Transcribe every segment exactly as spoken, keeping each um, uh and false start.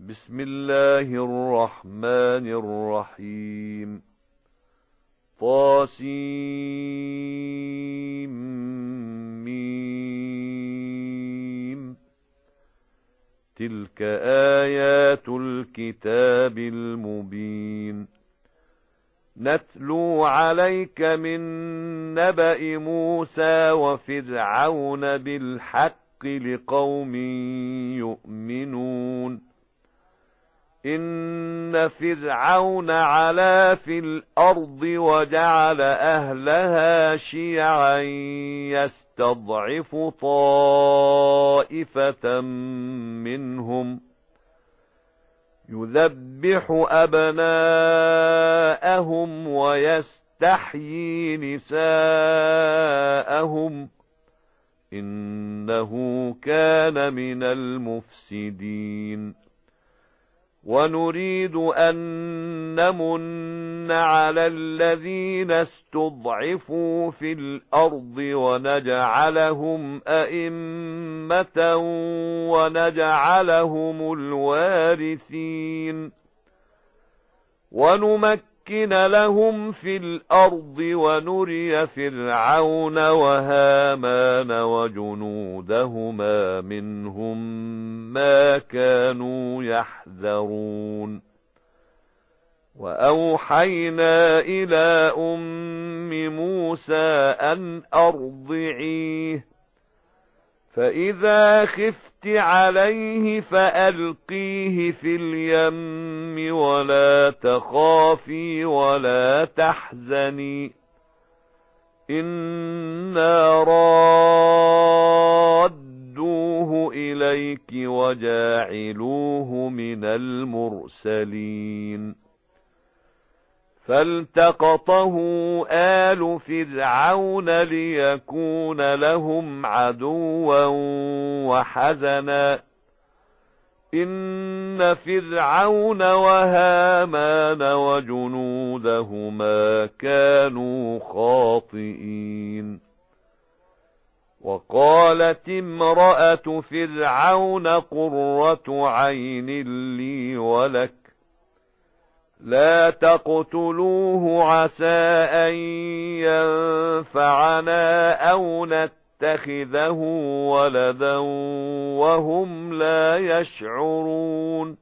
بسم الله الرحمن الرحيم. طاسيم. تلك آيات الكتاب المبين. نتلو عليك من نبأ موسى وفرعون بالحق لقوم يؤمنون. إن فرعون علا في الأرض وجعل أهلها شيعا يستضعف طائفة منهم يذبح أبناءهم ويستحيي نساءهم إنه كان من المفسدين. ونريد أن نمن على الذين استضعفوا في الأرض ونجعلهم أئمة ونجعلهم الوارثين ونمكن لهم في الأرض ونري فرعون وهامان وجنودهما منهم ما كانوا يحذرون. وأوحينا إلى أم موسى أن أرضعيه فإذا خفت عليه فألقيه في اليم ولا تخافي ولا تحزني إنا رادوه إليك وجاعلوه من المرسلين. فالتقطه آل فرعون ليكون لهم عدوا وحزنا إن فرعون وهامان وجنودهما كانوا خاطئين. وقالت امرأة فرعون قرة عين لي ولك لا تقتلوه عسى أن ينفعنا أو نتخذه ولدا وهم لا يشعرون.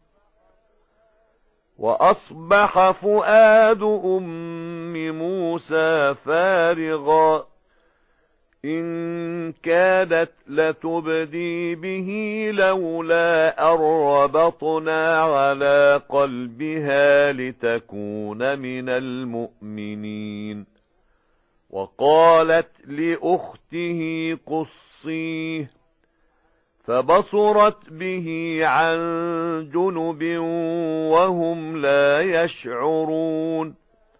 وأصبح فؤاد أم موسى فارغا إن كادت لتبدي به لولا أن ربطنا على قلبها لتكون من المؤمنين. وقالت لأخته قصيه فبصرت به عن جنب وهم لا يشعرون.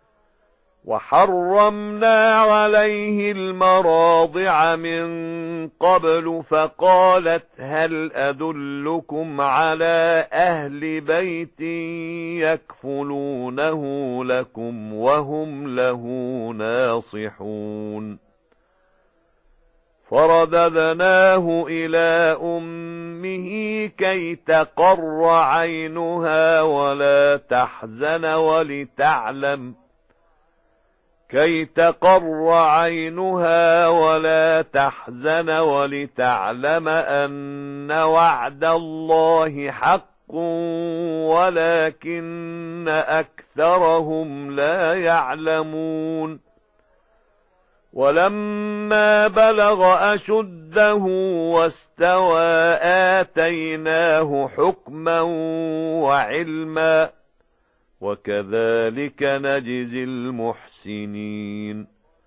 وحرمنا عليه المراضع من قبل فقالت هل أدلكم على أهل بيت يكفلونه لكم وهم له ناصحون. فرددناه إلى أمه كي تقر عينها ولا تحزن ولتعلم كي تقر عينها ولا تحزن ولتعلم أن وعد الله حق ولكن أكثرهم لا يعلمون. ولما بلغ أشده واستوى آتيناه حكما وعلما وكذلك نجزي المحسنين.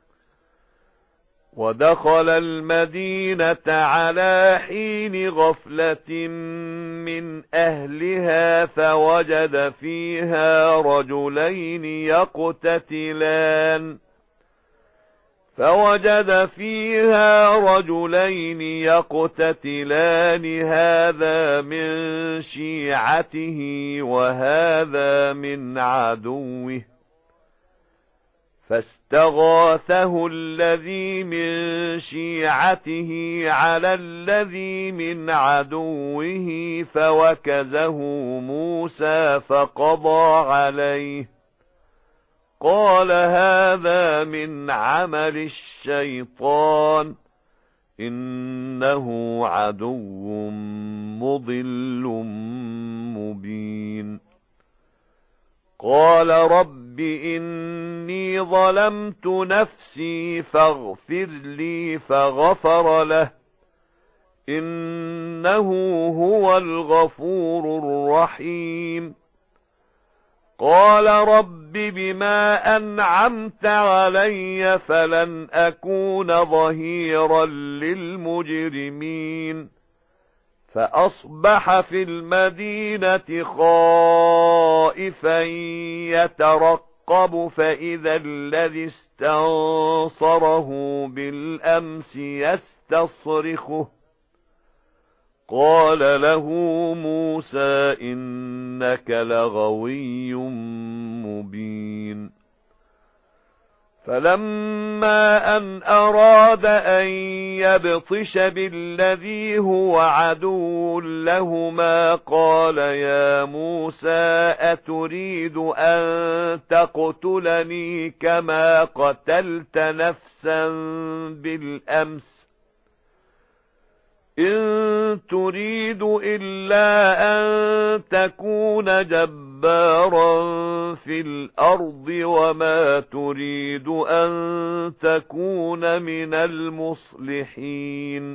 ودخل المدينة على حين غفلة من أهلها فوجد فيها رجلين يقتتلان فوجد فيها رجلين يقتتلان هذا من شيعته وهذا من عدوه فاستغاثه الذي من شيعته على الذي من عدوه فوكزه موسى فقضى عليه قال هذا من عمل الشيطان إنه عدو مضل مبين قال رب إني ظلمت نفسي فاغفر لي فغفر له إنه هو الغفور الرحيم قال رب بما أنعمت علي فلن أكون ظهيرا للمجرمين فأصبح في المدينة خائفا يترقب فإذا الذي استنصره بالأمس يستصرخه قال له موسى إنك لغوي مبين فلما أن أراد أن يبطش بالذي هو عدو لهما قال يا موسى أتريد أن تقتلني كما قتلت نفسا بالأمس إن تريد إلا أن تكون جبارا في الأرض وما تريد أن تكون من المصلحين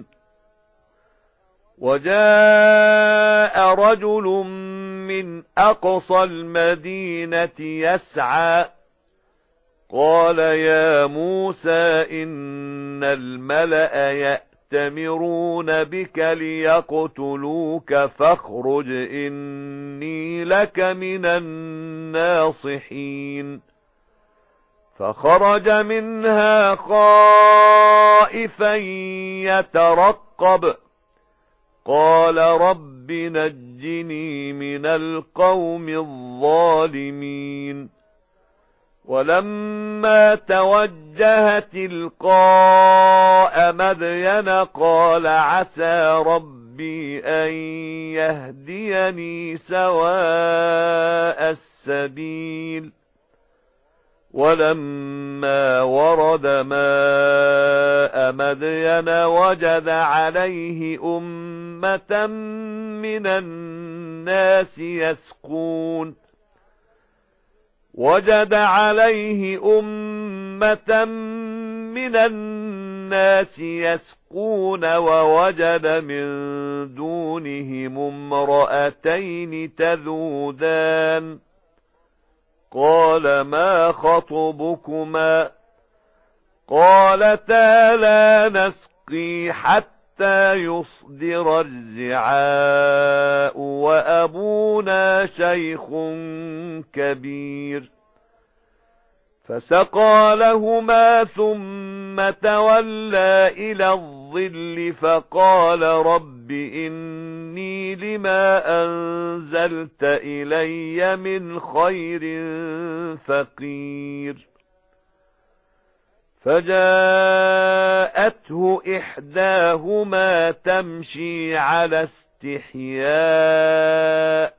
وجاء رجل من أقصى المدينة يسعى قال يا موسى إن الملأ يأتي يأتمرون بك ليقتلوك فاخرج إني لك من الناصحين فخرج منها خائفا يترقب قال رب نجني من القوم الظالمين ولما توجه تلقاء مدين قال عسى ربي أن يهديني سواء السبيل ولما ورد ماء مدين وجد عليه أمة من الناس يسقون وجد عليه أمة من الناس يسقون ووجد من دونهم امرأتين تذودان قال ما خطبكما قالتا لا نسقي حتى يصدر الرعاء وأبونا شيخ كبير فسقى لهما ثم تولى إلى الظل فقال رب إني لما أنزلت إلي من خير فقير فجاءته إحداهما تمشي على استحياء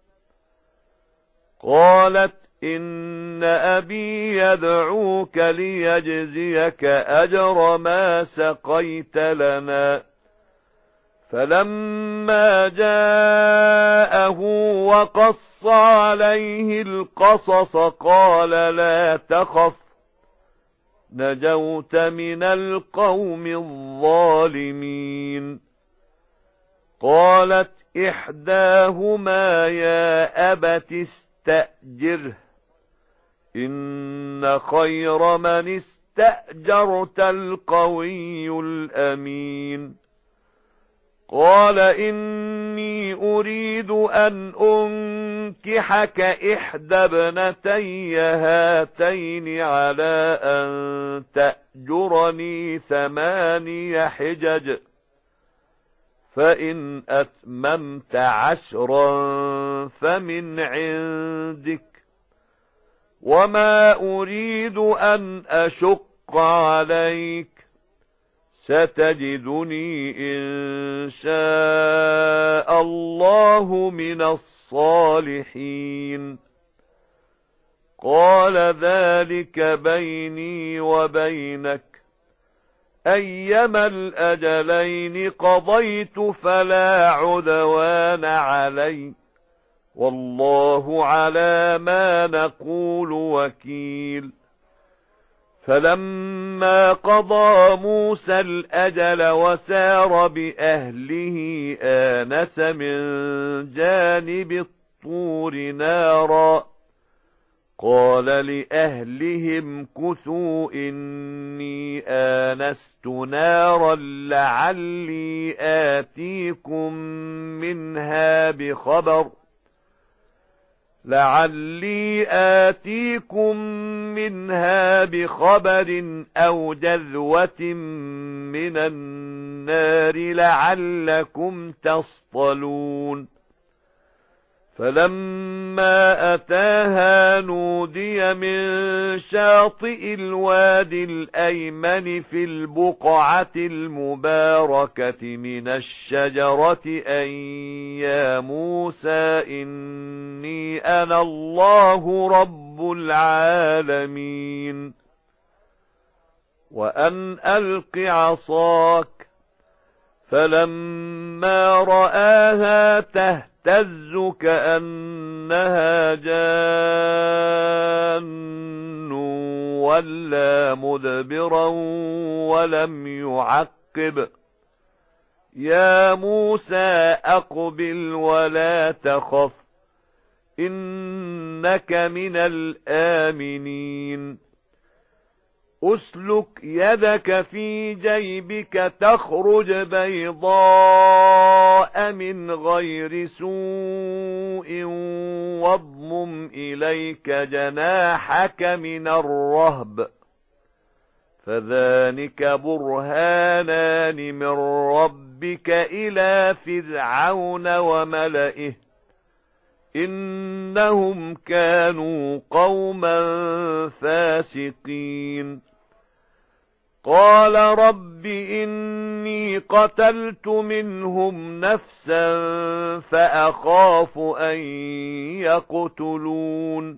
قالت إن أبي يدعوك ليجزيك أجر ما سقيت لنا فلما جاءه وقص عليه القصص قال لا تخف نجوت من القوم الظالمين قالت إحداهما يا أبت استأجره إن خير من استأجرت القوي الأمين قال إني أريد أن أنكحك إحدى ابنتي هاتين على أن تأجرني ثماني حجج فإن أتممت عشرا فمن عندك وما أريد أن أشق عليك ستجدني إن شاء الله من الصالحين قال ذلك بيني وبينك أيما الأجلين قضيت فلا عدوان علي والله على ما نقول وكيل فلما قضى موسى الأجل وسار بأهله آنس من جانب الطور نارا قال لأهلهم كثوا إني آنست نارا لعلي آتيكم منها بخبر لعلي آتيكم منها بخبر أو جذوة من النار لعلكم تصطلون فلما أتاها نودي من شاطئ الوادي الأيمن في البقعة المباركة من الشجرة أن يا موسى إني أنا الله رب العالمين وأن ألق عصاك فلما رآها تهتز تهتز كأنها جان ولا مدبرا ولم يعقب يا موسى أقبل ولا تخف إنك من الآمنين أسلك يدك في جيبك تخرج بيضاء من غير سوء واضمم إليك جناحك من الرهب فذلك برهانان من ربك إلى فرعون وملئه إنهم كانوا قوما فاسقين قال رب إني قتلت منهم نفسا فأخاف أن يقتلون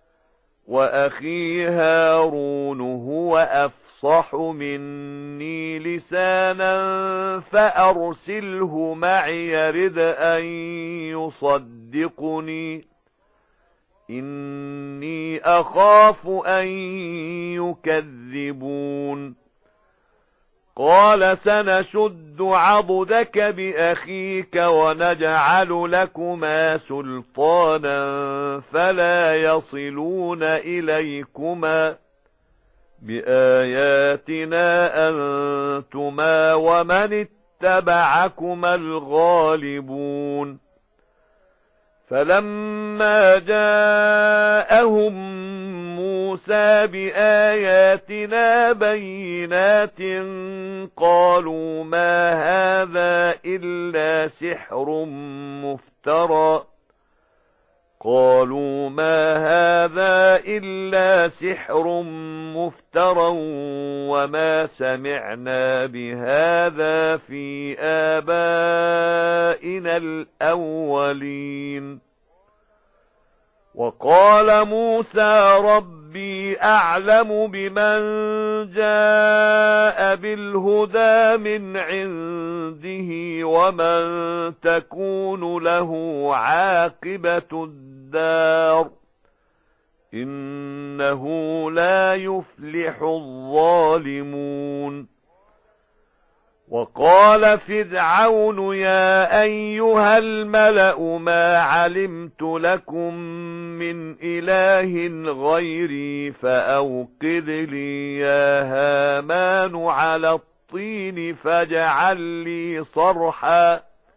وأخي هارون هو أفصح مني لسانا فأرسله معي يرد أن يصدقني إني أخاف أن يكذبون قال سنشد عضدك بأخيك ونجعل لكما سلطانا فلا يصلون إليكما بآياتنا أنتما ومن اتبعكما الغالبون فلما جاءهم موسى بآياتنا بينات قالوا ما هذا إلا سحر مفترى قالوا ما هذا إلا سحر مفترى وما سمعنا بهذا في آبائنا الأولين وقال موسى ربي أعلم بمن جاء بالهدى من عنده ومن تكون له عاقبة الدار إنه لا يفلح الظالمون وقال فرعون يا أيها الملأ ما علمت لكم من إله غيري فأوقد لي يا هامان على الطين فاجعل لي صرحا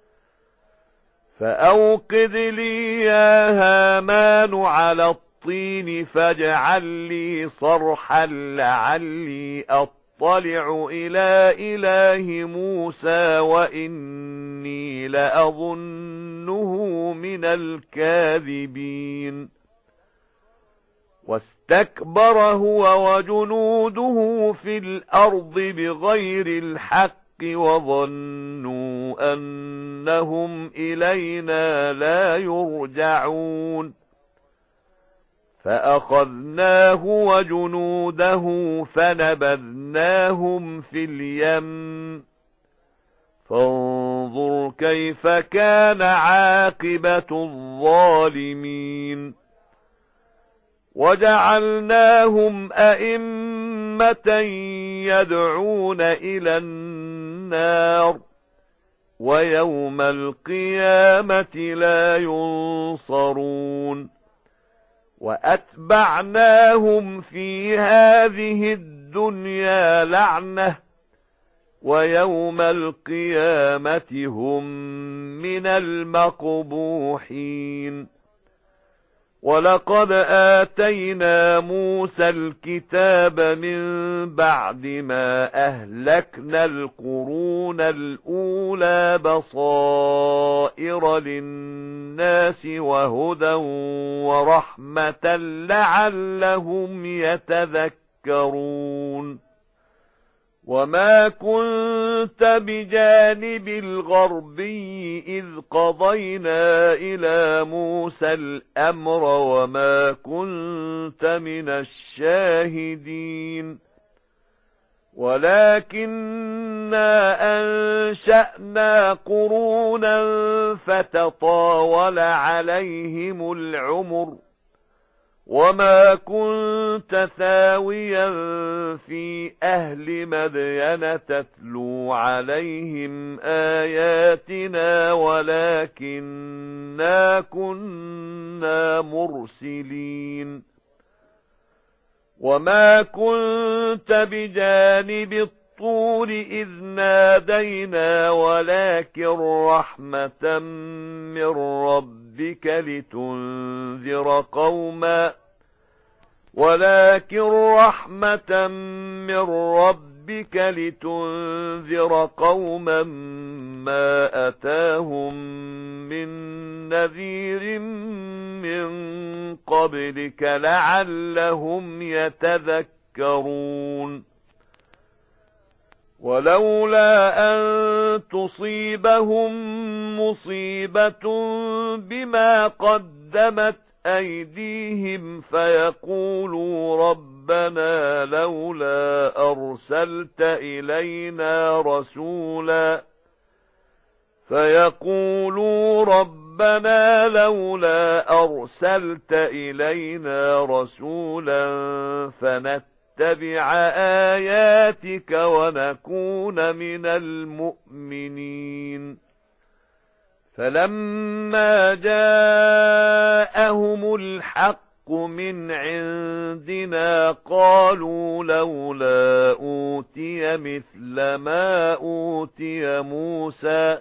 فأوقد لي يا هامان على الطين فاجعل لي صرحا لعلي أطلع اطلع إلى إله موسى وإني لأظنه من الكاذبين واستكبر هو وجنوده في الأرض بغير الحق وظنوا أنهم إلينا لا يرجعون فأخذناه وجنوده فنبذناهم في اليم فانظر كيف كان عاقبة الظالمين وجعلناهم أئمة يدعون إلى النار ويوم القيامة لا ينصرون وأتبعناهم في هذه الدنيا لعنة ويوم القيامة هم من المقبوحين ولقد آتينا موسى الكتاب من بعد ما أهلكنا القرون الأولى بصائر للناس وهدى ورحمة لعلهم يتذكرون وما كنت بجانب الغربي إذ قضينا إلى موسى الأمر وما كنت من الشاهدين ولكننا أنشأنا قرونا فتطاول عليهم العمر وما كنت ثاويا في أهل مدين تتلو عليهم آياتنا ولكننا كنا مرسلين وما كنت بجانب الطور إذ نادينا ولكن رحمة من ربك لتنذر قوما ولكن رحمة من ربك لتنذر قوما ما أتاهم من نذير من قبلك لعلهم يتذكرون ولولا أن تصيبهم مصيبة بما قدمت أيديهم فيقولوا ربنا لولا أرسلت إلينا رسولا فيقولوا ربنا لولا أرسلت إلينا رسولا فنتبع آياتك ونكون من المؤمنين فلما جاءهم الحق من عندنا قالوا لولا أوتي مثل ما أوتي موسى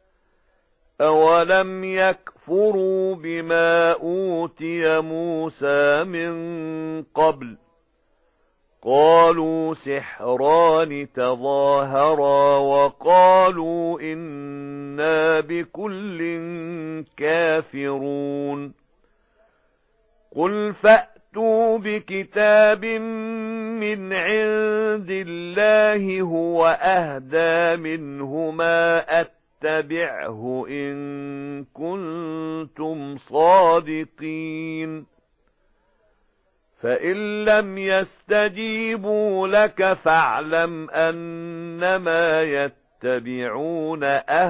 أولم يكفروا بما أوتي موسى من قبل قالوا سحران تظاهرا وقالوا إنا بكل كافرون قل فأتوا بكتاب من عند الله هو أهدى منهما أتبعه إن كنتم صادقين فإن لم يستجيبوا لك فاعلم أنما يتبعون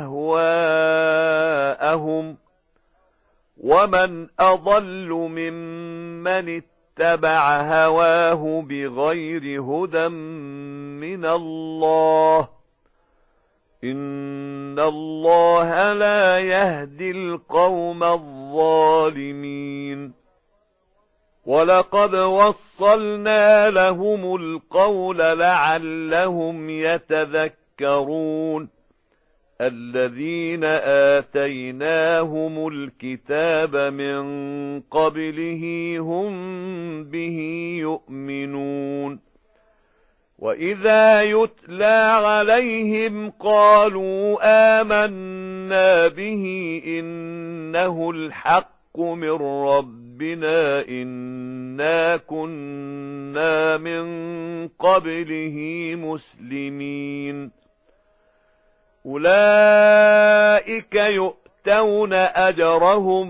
أهواءهم ومن أضل ممن اتبع هواه بغير هدى من الله إن الله لا يهدي القوم الظالمين ولقد وصلنا لهم القول لعلهم يتذكرون الذين آتيناهم الكتاب من قبله هم به يؤمنون وإذا يتلى عليهم قالوا آمنا به إنه الحق من ربنا إنا كنا من قبله مسلمين أولئك يؤتون أجرهم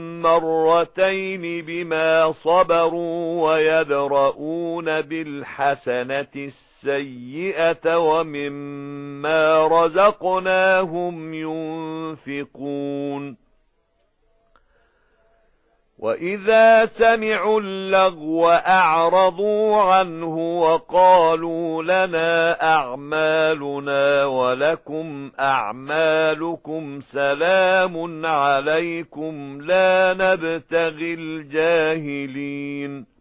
مرتين بما صبروا ويدرؤون بالحسنة السيئة ومما رزقناهم ينفقون وإذا سمعوا اللغو أعرضوا عنه وقالوا لنا أعمالنا ولكم أعمالكم سلام عليكم لا نبتغي الجاهلين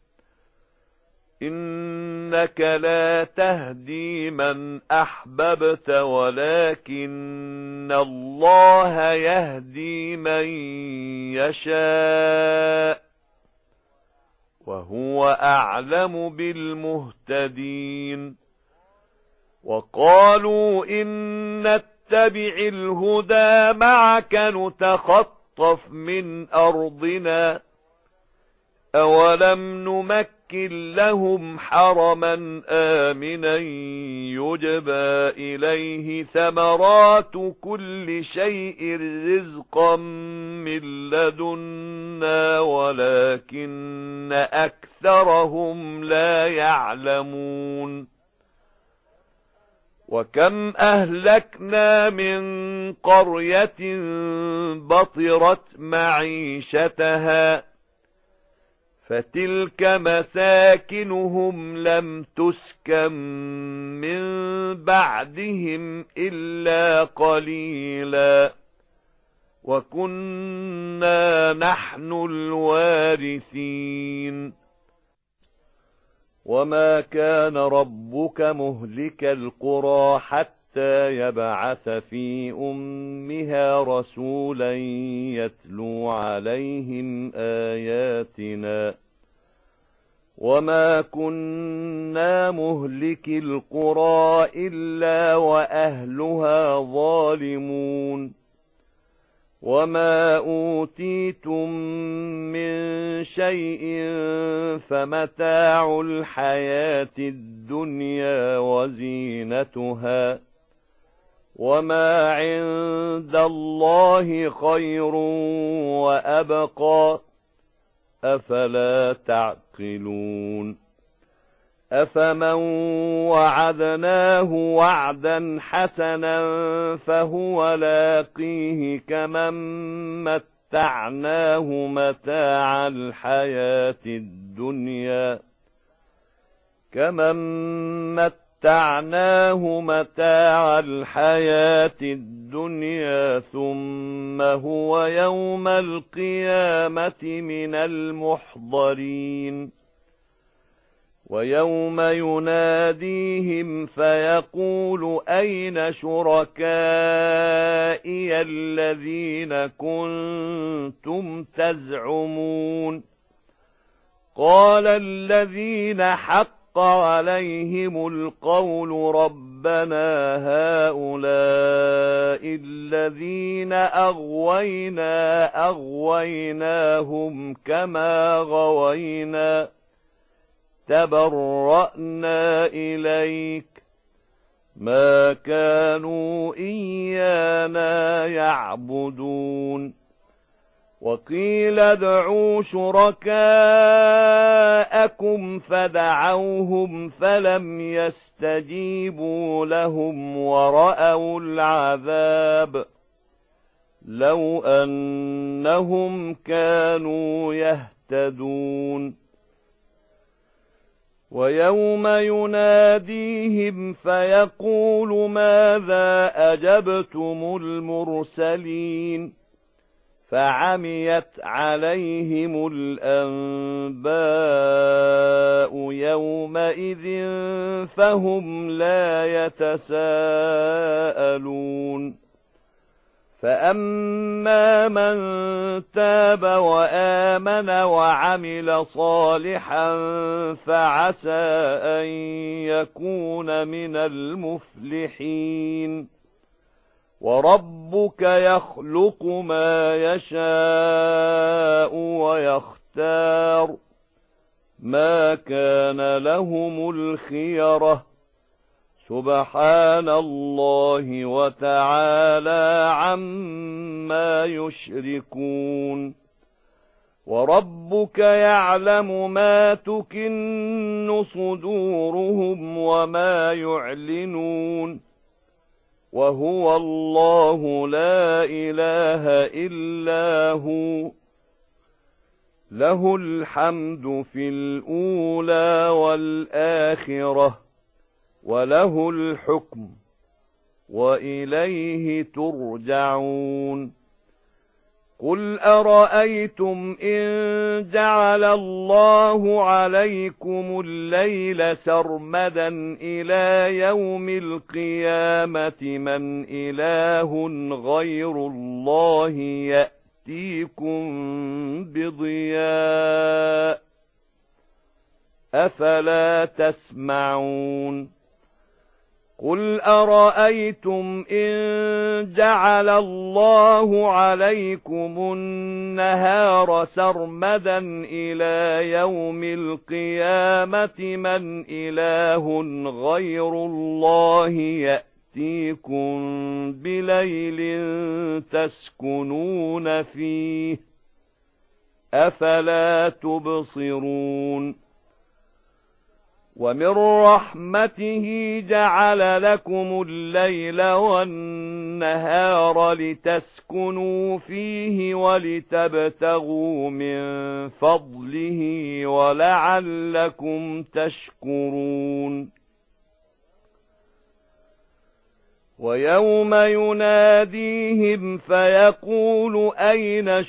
إنك لا تهدي من أحببت ولكن الله يهدي من يشاء وهو أعلم بالمهتدين وقالوا إن نتبع الهدى معك نتخطف من أرضنا أولم نمكن لهم حرما آمنا يجبى إليه ثمرات كل شيء رزقا من لدنا ولكن أكثرهم لا يعلمون وكم أهلكنا من قرية بطرت معيشتها فتلك مساكنهم لم تسكن من بعدهم إلا قليلا وكنا نحن الوارثين وما كان ربك مهلك القرى حتى يبعث في أمها رسولا يتلو عليهم آياتنا وما كنا مهلك القرى إلا وأهلها ظالمون وما أوتيتم من شيء فمتاع الحياة الدنيا وزينتها وما عند الله خير وأبقى أفلا تعقلون أفمن وعدناه وعدا حسنا فهو لاقيه كمن متعناه متاع الحياة الدنيا كمن متعناه متاع الحياة الدنيا ثم هو يوم القيامة من المحضرين ويوم يناديهم فيقول أين شركائي الذين كنتم تزعمون قال الذين حق عليهم القول ربنا هؤلاء الذين أغوينا أغويناهم كما غوينا تبرأنا إليك ما كانوا إيانا يعبدون وقيل ادعوا شركاءكم فدعوهم فلم يستجيبوا لهم ورأوا العذاب لو أنهم كانوا يهتدون ويوم يناديهم فيقول ماذا أجبتم المرسلين فعميت عليهم الأنباء يومئذ فهم لا يتساءلون فأما من تاب وآمن وعمل صالحا فعسى أن يكون من المفلحين وربك يخلق ما يشاء ويختار ما كان لهم الخيرة سبحان الله وتعالى عما يشركون وربك يعلم ما تكن صدورهم وما يعلنون وهو الله لا إله إلا هو له الحمد في الأولى والآخرة وله الحكم وإليه ترجعون قل أرأيتم إن جعل الله عليكم الليل سرمدا إلى يوم القيامة من إله غير الله يأتيكم بضياء أفلا تسمعون قل أرأيتم إن جعل الله عليكم النهار سرمدا إلى يوم القيامة من إله غير الله يأتيكم بليل تسكنون فيه أفلا تبصرون ومن رحمته جعل لكم الليل والنهار لتسكنوا فيه ولتبتغوا من فضله ولعلكم تشكرون ويوم يناديهم فيقول أين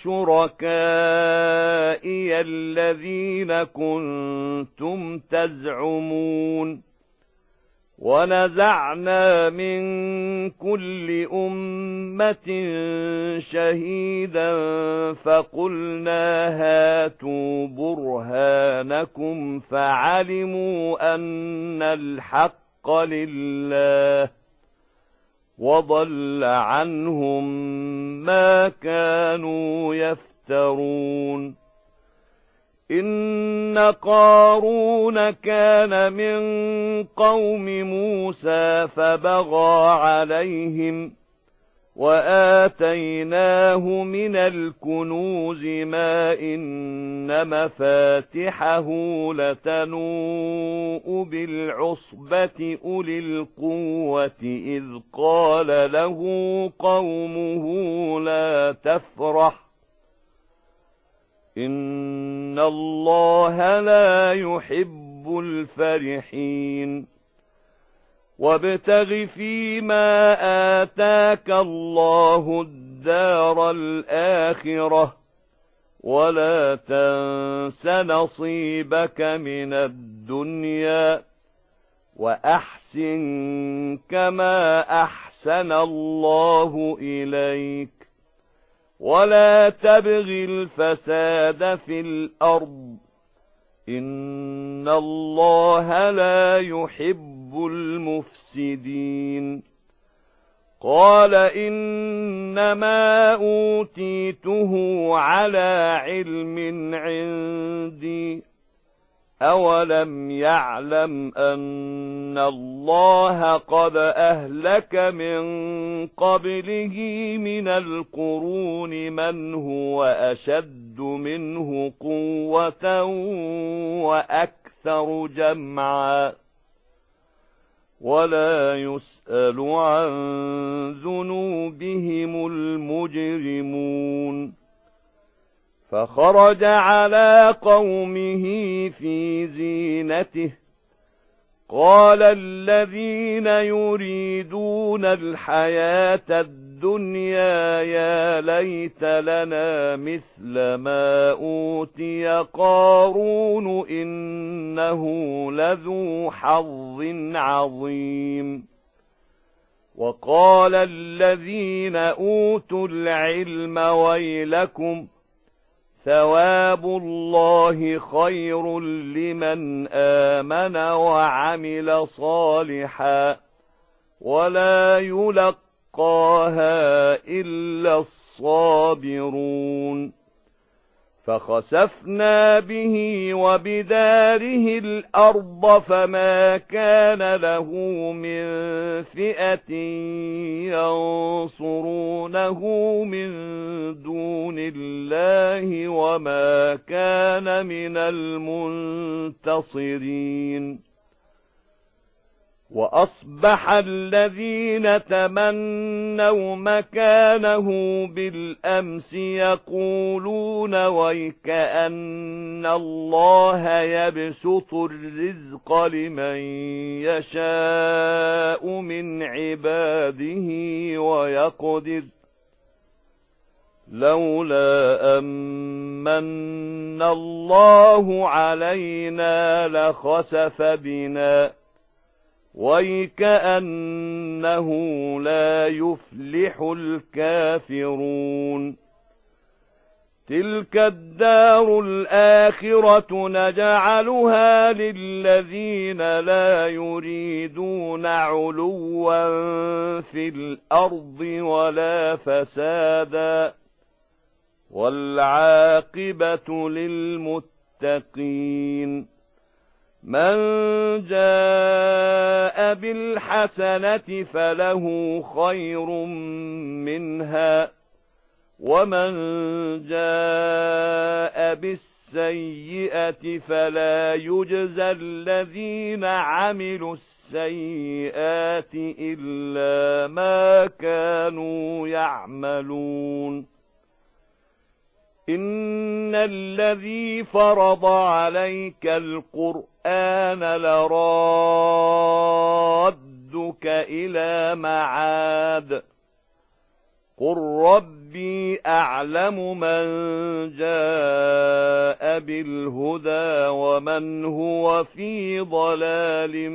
شركائي الذين كنتم تزعمون ونزعنا من كل أمة شهيدا فقلنا هاتوا برهانكم فعلموا أن الحق لله وضل عنهم ما كانوا يفترون إن قارون كان من قوم موسى فبغى عليهم وآتيناه من الكنوز ما إن مفاتحه لتنوء بالعصبة أولي القوة إذ قال له قومه لا تفرح إن الله لا يحب الفرحين وابتغ فيما آتاك الله الدار الآخرة ولا تنس نصيبك من الدنيا وأحسن كما أحسن الله إليك ولا تبغ الفساد في الأرض إن الله لا يحب المفسدين قال إنما أوتيته على علم عندي أولم يعلم أن الله قد أهلك من قبله من القرون من هو أشد منه قوة وأكثر جمعا ولا يسأل عن ذنوبهم المجرمون فخرج على قومه في زينته قال الذين يريدون الحياة الدنيا يا ليت لنا مثل ما أوتي قارون إنه لذو حظ عظيم وقال الذين أوتوا العلم ويلكم ثواب الله خير لمن آمن وعمل صالحا ولا يلقاها يلقاها إلا الصابرون فخسفنا به وبداره الأرض فما كان له من فئة ينصرونه من دون الله وما كان من المنتصرين وأصبح الذين تمنوا مكانه بالأمس يقولون ويكأن الله يبسط الرزق لمن يشاء من عباده ويقدر لولا أمن الله علينا لخسف بنا ويكأنه لا يفلح الكافرون تلك الدار الآخرة نجعلها للذين لا يريدون علوا في الأرض ولا فسادا والعاقبة للمتقين من جاء بالحسنة فله خير منها ومن جاء بالسيئة فلا يجزى الذين عملوا السيئات إلا ما كانوا يعملون إن الذي فرض عليك القرآن لرادك إلى معاد قل ربي أعلم من جاء بالهدى ومن هو في ضلال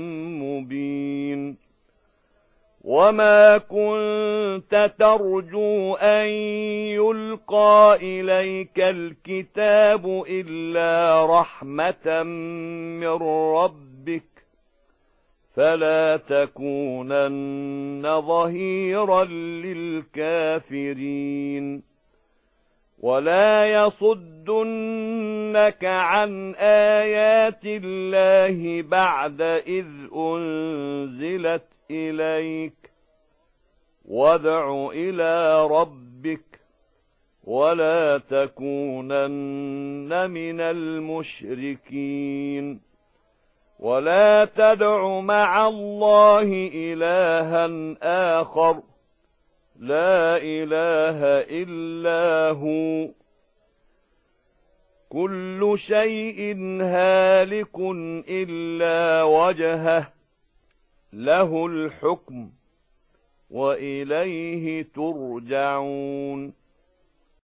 مبين وما كنت ترجو أن يلقى إليك الكتاب إلا رحمة من ربك فلا تكونن ظهيرا للكافرين ولا يصدنك عن آيات الله بعد إذ أنزلت إليك وادع إلى ربك ولا تكونن من المشركين ولا تدع مع الله إلها آخر لا إله إلا هو كل شيء هالك إلا وجهه له الحكم وإليه ترجعون